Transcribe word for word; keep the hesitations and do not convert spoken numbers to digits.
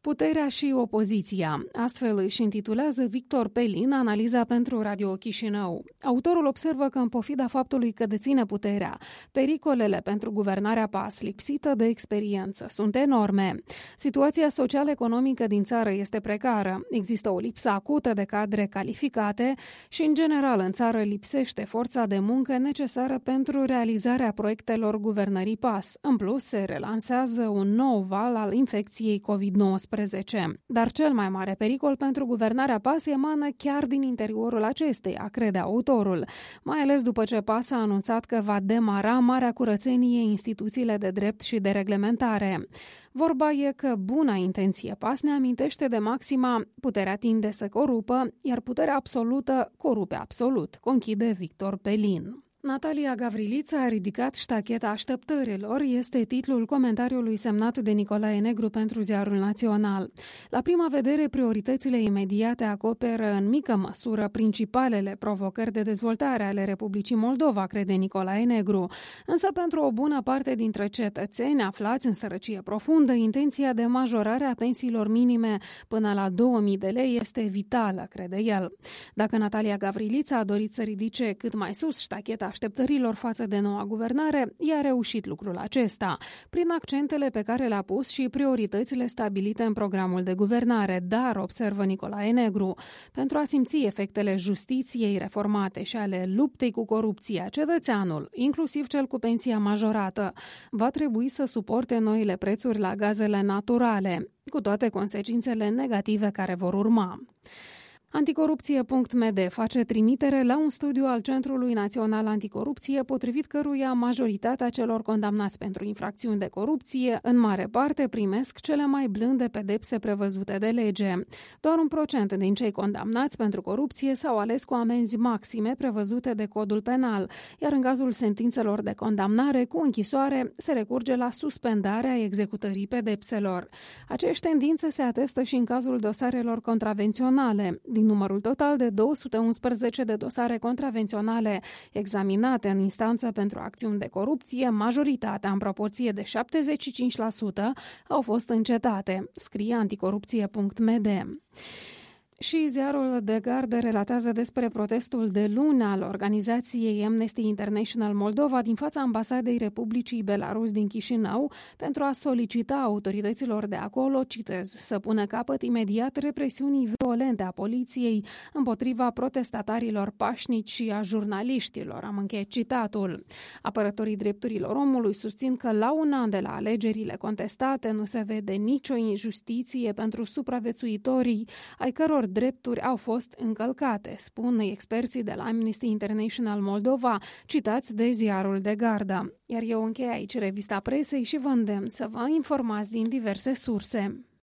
Puterea și opoziția. Astfel își intitulează Victor Pelin analiza pentru Radio Chișinău. Autorul observă că în pofida faptului că deține puterea, pericolele pentru guvernarea P A S lipsită de experiență sunt enorme. Situația social-economică din țară este precară, există o lipsă acută de cadre calificate și, în general, în țară lipsește forța de muncă necesară pentru realizarea proiectelor guvernării P A S. În plus, se relansează un nou val al infecției covid nouăsprezece. Dar cel mai mare pericol pentru guvernarea P A S emană chiar din interiorul acesteia, crede autorul, mai ales după ce P A S a anunțat că va demara marea curățenie instituțiile de drept și de reglementare. Vorba e că buna intenție P A S ne amintește de maxima puterea tinde să corupă, iar puterea absolută corupe absolut, conchide Victor Pelin. Natalia Gavrilița a ridicat ștacheta așteptărilor, este titlul comentariului semnat de Nicolae Negru pentru Ziarul Național. La prima vedere, prioritățile imediate acoperă în mică măsură principalele provocări de dezvoltare ale Republicii Moldova, crede Nicolae Negru. Însă pentru o bună parte dintre cetățeni aflați în sărăcie profundă, intenția de majorare a pensiilor minime până la două mii de lei este vitală, crede el. Dacă Natalia Gavrilița a dorit să ridice cât mai sus ștacheta așteptărilor față de noua guvernare, i-a reușit lucrul acesta, prin accentele pe care le-a pus și prioritățile stabilite în programul de guvernare, dar, observă Nicolae Negru, pentru a simți efectele justiției reformate și ale luptei cu corupția, cetățeanul, inclusiv cel cu pensia majorată, va trebui să suporte noile prețuri la gazele naturale, cu toate consecințele negative care vor urma. Anticorupție punct m d face trimitere la un studiu al Centrului Național Anticorupție, potrivit căruia majoritatea celor condamnați pentru infracțiuni de corupție, în mare parte, primesc cele mai blânde pedepse prevăzute de lege. Doar un procent din cei condamnați pentru corupție s-au ales cu amenzi maxime prevăzute de Codul Penal, iar în cazul sentințelor de condamnare cu închisoare se recurge la suspendarea executării pedepselor. Aceeași tendință se atestă și în cazul dosarelor contravenționale. Din numărul total de două sute unsprezece de dosare contravenționale examinate în instanță pentru acțiuni de corupție, majoritatea, în proporție de șaptezeci și cinci la sută, au fost încetate, scrie anticorupție punct m d. Și ziarul The Gardă relatează despre protestul de luni al organizației Amnesty International Moldova din fața ambasadei Republicii Belarus din Chișinău pentru a solicita autorităților de acolo, citez, să pună capăt imediat represiunii violente a poliției împotriva protestatarilor pașnici și a jurnaliștilor. Am încheiat citatul. Apărătorii drepturilor omului susțin că la un an de la alegerile contestate nu se vede nicio injustiție pentru supraviețuitorii ai căror drepturi au fost încălcate, spun experții de la Amnesty International Moldova, citați de ziarul The Gardă. Iar eu închei aici revista presei și vă îndemn să vă informați din diverse surse.